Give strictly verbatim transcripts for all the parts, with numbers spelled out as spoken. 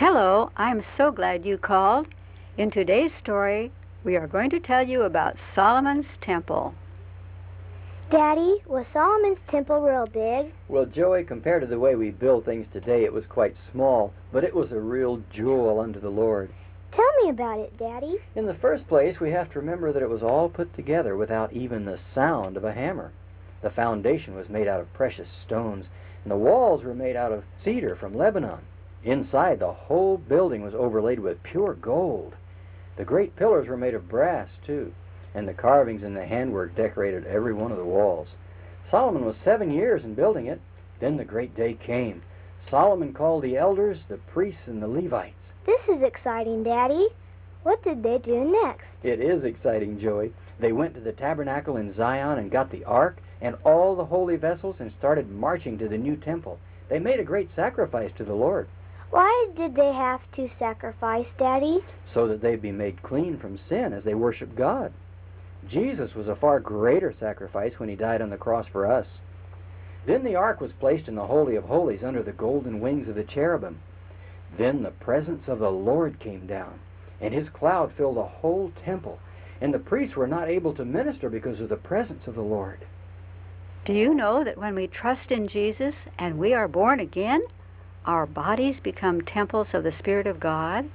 Hello, I'm so glad you called. In today's story, we are going to tell you about Solomon's Temple. Daddy, was Solomon's temple real big? Well, Joey, compared to the way we build things today, it was quite small, but it was a real jewel unto the Lord. Tell me about it, Daddy. In the first place, we have to remember that it was all put together without even the sound of a hammer. The foundation was made out of precious stones, and the walls were made out of cedar from Lebanon. Inside, the whole building was overlaid with pure gold. The great pillars were made of brass, too, and the carvings and the handwork decorated every one of the walls. Solomon was seven years in building it. Then the great day came. Solomon called the elders, the priests, and the Levites. This is exciting, Daddy. What did they do next? It is exciting, Joey. They went to the tabernacle in Zion and got the ark and all the holy vessels and started marching to the new temple. They made a great sacrifice to the Lord. Why did they have to sacrifice, Daddy? So that they'd be made clean from sin as they worshiped God. Jesus was a far greater sacrifice when he died on the cross for us. Then the ark was placed in the Holy of Holies under the golden wings of the cherubim. Then the presence of the Lord came down, and his cloud filled the whole temple, and the priests were not able to minister because of the presence of the Lord. Do you know that when we trust in Jesus and we are born again, our bodies become temples of the Spirit of God?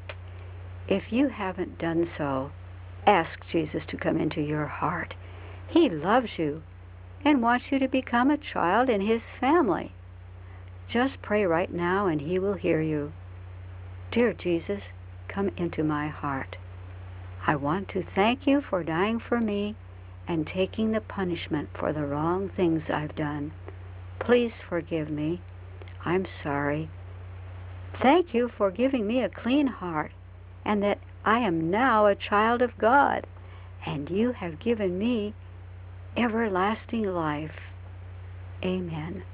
If you haven't done so, ask Jesus to come into your heart. He loves you and wants you to become a child in his family. Just pray right now and he will hear you. Dear Jesus, come into my heart. I want to thank you for dying for me and taking the punishment for the wrong things I've done. Please forgive me. I'm sorry. Thank you for giving me a clean heart and that I am now a child of God, and you have given me everlasting life. Amen.